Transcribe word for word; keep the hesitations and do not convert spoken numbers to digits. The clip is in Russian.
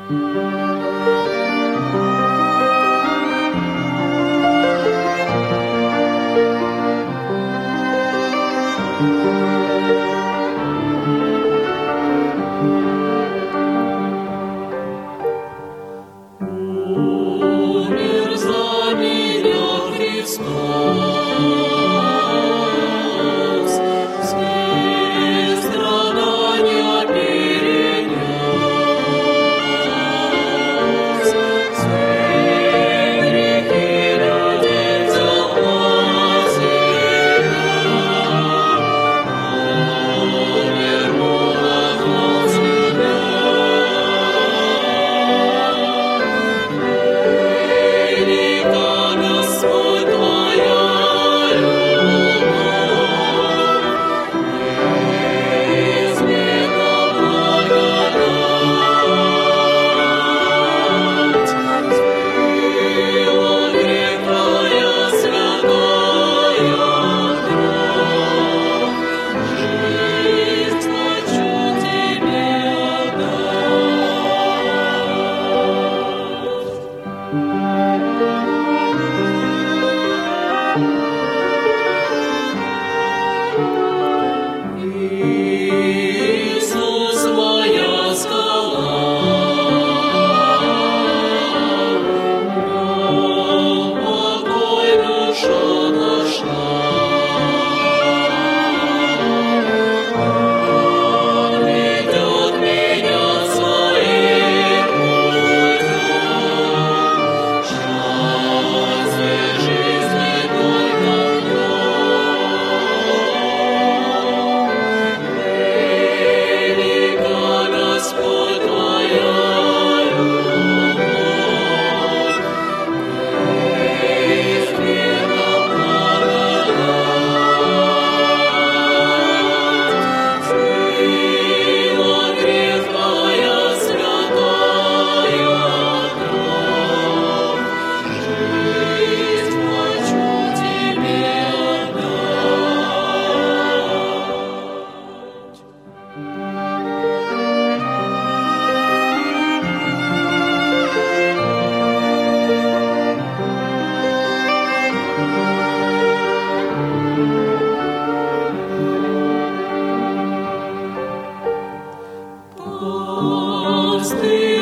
Умер за меня Христос, все страдания перенес, все грехи людей взял на себя, умер молот за себя. Велика, Господь, Твоя любовь, неизменна благодать, смыла грех Твоя святая кровь, жизнь хочу Тебе отдать. Иисус, моя скала, покой душа нашла, Он ведет меня своим путем, счастье жизни только в Нем. Велика, Господь, Твоя любовь, неизменна благодать, смыла грех Твоя святая кровь, жизнь хочу Тебе отдать. Пастырь